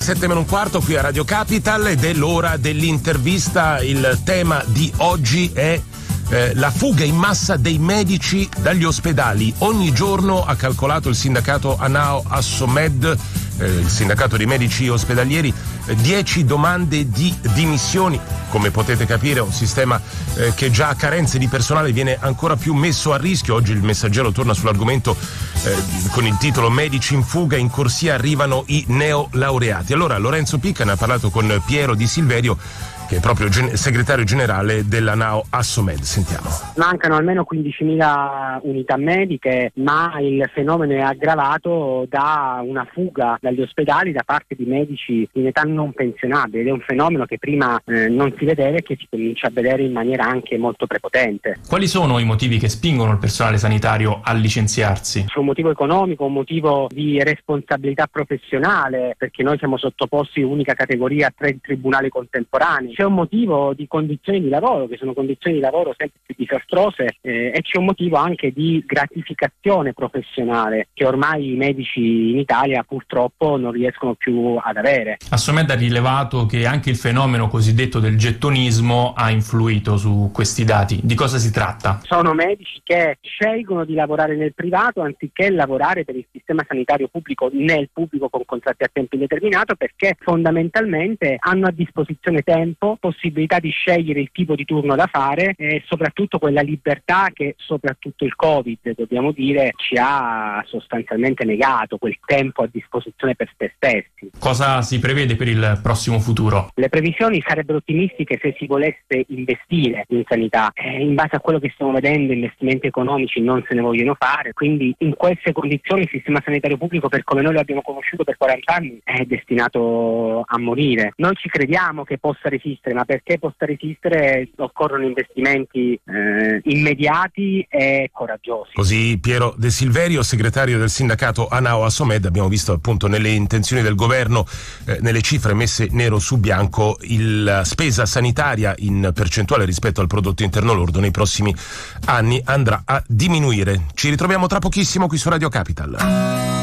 7:15 qui a Radio Capital ed è l'ora dell'intervista. Il tema di oggi è la fuga in massa dei medici dagli ospedali. Ogni giorno, ha calcolato il sindacato ANAO Assomed, il sindacato dei medici ospedalieri, 10 domande di dimissioni. Come potete capire, un sistema che già ha carenze di personale viene ancora più messo a rischio. Oggi il Messaggero torna sull'argomento con il titolo "Medici in fuga, in corsia arrivano i neolaureati". Allora Lorenzo Picca ne ha parlato con Piero Di Silverio, che è proprio segretario generale dell'ANAO Assomed. Sentiamo. Mancano almeno 15.000 unità mediche, ma il fenomeno è aggravato da una fuga dagli ospedali da parte di medici in età non pensionabile, ed è un fenomeno che prima non si vedeva e che si comincia a vedere in maniera anche molto prepotente. Quali sono i motivi che spingono il personale sanitario a licenziarsi? C'è un motivo economico, un motivo di responsabilità professionale, perché noi siamo sottoposti unica categoria a 3 tribunali contemporanei. C'è un motivo di condizioni di lavoro, che sono condizioni di lavoro sempre più disastrose, e c'è un motivo anche di gratificazione professionale che ormai i medici in Italia purtroppo non riescono più ad avere. Assomed ha rilevato che anche il fenomeno cosiddetto del gettonismo ha influito su questi dati. Di cosa si tratta? Sono medici che scelgono di lavorare nel privato anziché lavorare per il sistema sanitario pubblico, nel pubblico con contratti a tempo indeterminato, perché fondamentalmente hanno a disposizione tempo, possibilità di scegliere il tipo di turno da fare e soprattutto quella libertà che soprattutto il Covid, dobbiamo dire, ci ha sostanzialmente negato, quel tempo a disposizione per se stessi. Cosa si prevede per il prossimo futuro? Le previsioni sarebbero ottimistiche se si volesse investire in sanità. In base a quello che stiamo vedendo, investimenti economici non se ne vogliono fare, quindi in queste condizioni il sistema sanitario pubblico, per come noi lo abbiamo conosciuto per 40 anni, è destinato a morire. Noi ci crediamo che possa resistere, ma perché possa resistere occorrono investimenti immediati e coraggiosi. Così Piero De Silverio, segretario del sindacato ANAO Assomed. Abbiamo visto appunto nelle intenzioni del governo, nelle cifre messe nero su bianco, la spesa sanitaria in percentuale rispetto al prodotto interno lordo nei prossimi anni andrà a diminuire. Ci ritroviamo tra pochissimo qui su Radio Capital.